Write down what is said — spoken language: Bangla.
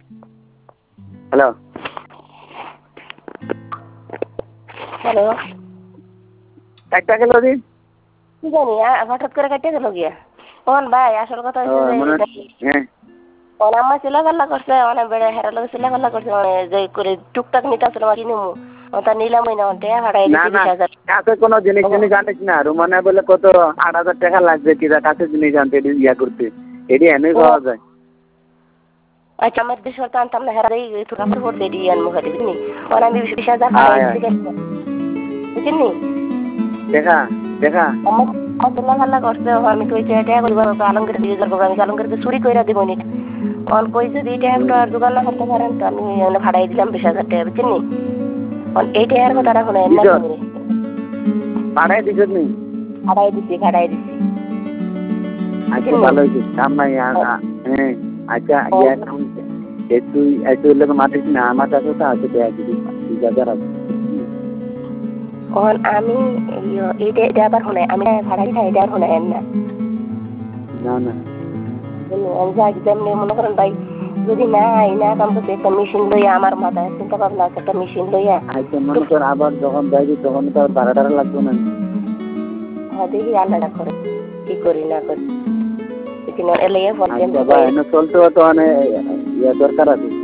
হ্যালো হ্যালো, একটা গেল দিন কি জানি হঠাৎ করে কেটে গেল গিয়া। ভাই আসল কথা হচ্ছে যে হ্যাঁ আম্মা চিল্লাপাল্লা করছে, অনেক বেড়ে হেরার লোক চিল্লাপাল্লা করছে, যে করে টুকটাক নিতে আসলে কিনে তা নিলামই না ভাড়াই না দিচ্ছি না 20,000। কাছে কোনো জিনিস জিনিস আনিস না, রুমানে বলে কত 8,000 টাকা লাগবে কিনা কাছে জিনিস আনতে ইয়া করতে, এটি এনে পাওয়া যায়। আচ্ছা আমার দেশ হতে আনতাম না, হেরা একটু কাপড় পড়তে দিয়ে আনবো খালি বুঝলি। আমি 20,000 ভাড়াই দিচ্ছি বুঝলি। দেখা দেখা আমার চিল্লাপাল্লা করছে, আমি কইছি এটা করবো আলমগীর 2,000 করবো, আমি আলমগীরকে চুরি করে দিব নি। কই যদি এটা একটু আর জোগাড় না করতে পারেন তো আমি ভাড়াই দিলাম 20,000 টাকা বুঝলি। এইটা আর কথাটা শোনা এমন ভাড়াই দিছ নি? ভাড়াই দিচ্ছি। আচ্ছা ভালো হয়েছে, কাম নাই। হ্যাঁ আচ্ছা ইয়া তুই তুই লোক মাতিস না, আমার কাছে তো আছে 2,000 আছে। আমি এটা আবার শোনাই, আমি ভাড়া দিই এটা আর শোনাই না। না না যেমনি মনে করেন ভাই যদি না কাম করতে একটা মেশিন লইয়া আমার মাথায় চিন্তা ভাবনা একটা মেশিন লইয়া। আচ্ছা মনে কর আবার যখন যাইবি তখন তো আর ভাড়া টাড়া লাগবে না। দেখি আল্লাহ করে কি করি না করি। চলতে তো অনেক দরকার আছে।